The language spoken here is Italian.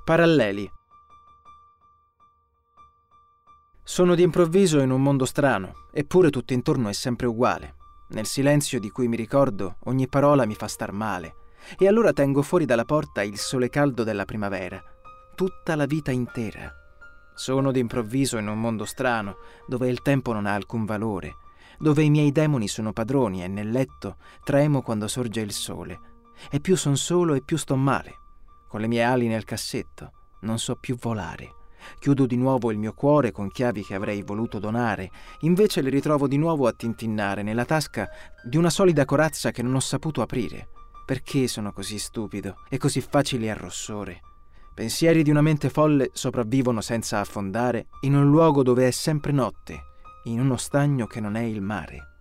Paralleli. Sono di improvviso in un mondo strano, eppure tutto intorno è sempre uguale. Nel silenzio di cui mi ricordo, ogni parola mi fa star male. E allora tengo fuori dalla porta il sole caldo della primavera. Tutta la vita intera. Sono di improvviso in un mondo strano, dove il tempo non ha alcun valore, dove i miei demoni sono padroni e nel letto tremo quando sorge il sole. E più son solo e più sto male. Con le mie ali nel cassetto, non so più volare. Chiudo di nuovo il mio cuore con chiavi che avrei voluto donare, invece le ritrovo di nuovo a tintinnare nella tasca di una solida corazza che non ho saputo aprire. Perché sono così stupido e così facile a rossore? Pensieri di una mente folle sopravvivono senza affondare in un luogo dove è sempre notte, in uno stagno che non è il mare.